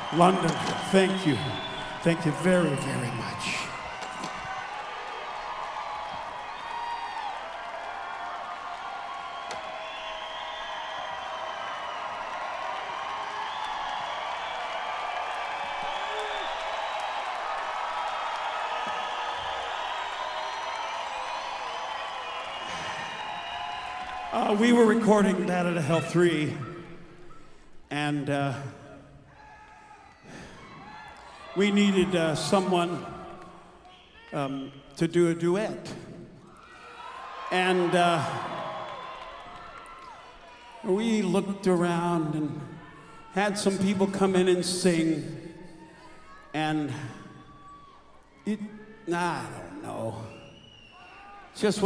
London, thank you. Thank you very, very much. We were recording Data to Hell 3, and we needed someone to do a duet. And we looked around and had some people come in and sing, and I don't know, just